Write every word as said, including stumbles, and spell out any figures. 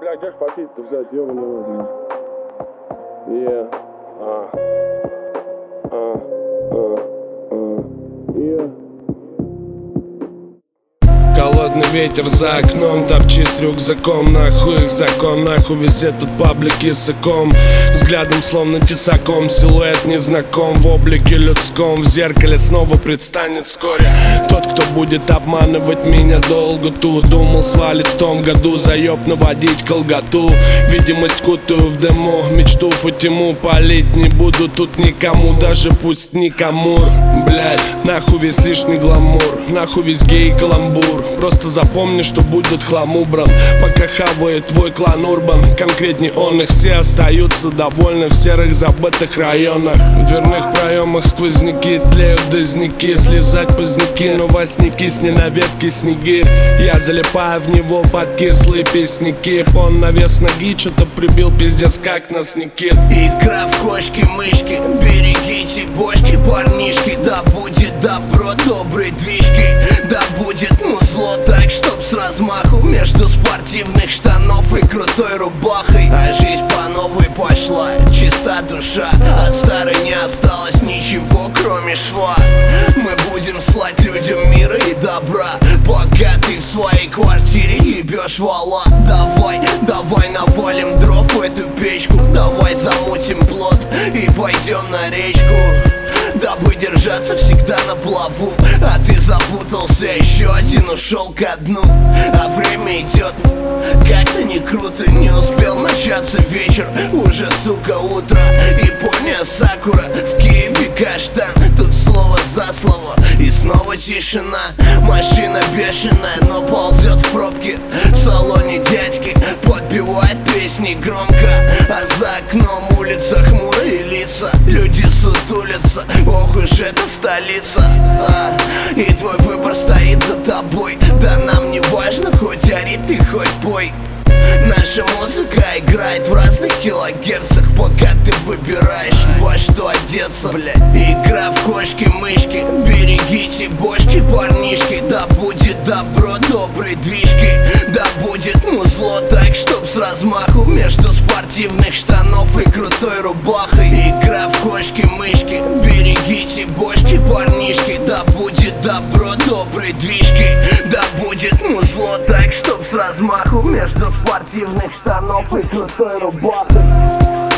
Бля, как попить-то взять, ёбаный рот, блин. Yeah. А. А. А. А. Yeah. Холодный ветер за окном, торчи с рюкзаком. Нахуй их закон, нахуй весь этот паблик языком. Взглядом словно тесаком, силуэт незнаком. В облике людском, в зеркале снова предстанет вскоре тот, кто будет обманывать меня долго. Тут думал свалить в том году, заеб наводить колготу. Видимость кутаю в дыму, мечту Фатиму палить не буду тут никому, даже пусть никому. Блядь, нахуй весь лишний гламур, нахуй весь гей каламбур. Просто запомни, что будет хлам убран, пока хавает твой клан Урбан. Конкретней он их, все остаются довольны в серых забытых районах. В дверных проемах сквозняки, тлеют дозняки. Слезать поздняки, но восники, сни на ветке снегирь. Я залипаю в него под кислые песняки. Он навес ноги, что-то прибил, пиздец, как нас не кит. Игра в кошки-мышки, берегите бочки, парнишки. Да будет добро, доброй движки. Да будет музло так, чтоб с размаху между спортивных штанов и крутой рубахой. А жизнь по новой пошла, чиста душа. От старой не осталось ничего, кроме шва. Мы будем слать людям мира и добра, пока ты в своей квартире ебешь вала. Давай, давай навалим дров в эту печку. Давай замутим плот и пойдем на речку, дабы держаться всегда на плаву. А ты запутался, еще один ушел ко дну. А время идет, как-то не круто. Не успел начаться вечер, уже, сука, утро. Япония, Сакура, в Киеве каштан. Тут слово за слово и снова тишина. Машина бешеная, но ползет в пробке. В салоне дядьки подпевают песни громко. А за окном улица, хмурые лица. Люди сутулятся, ох уж это столица. а, И твой выбор стоит за тобой. Да нам не важно, хоть ори ты, хоть пой. Наша музыка играет в разных килогерцах, пока ты выбираешь, во что одеться, блядь. Игра в кошки-мышки, берегите бочки, парнишки. Да будет добро, доброй движки. Да будет музло так, чтоб с размаху между спортивных штанов и крутой рубахой. Игра в кошки-мышки, берегите бочки, парнишки. Да будет добро, доброй движки. Да будет музло так, чтоб с размаху между спортивных штанов и крутой рубахой.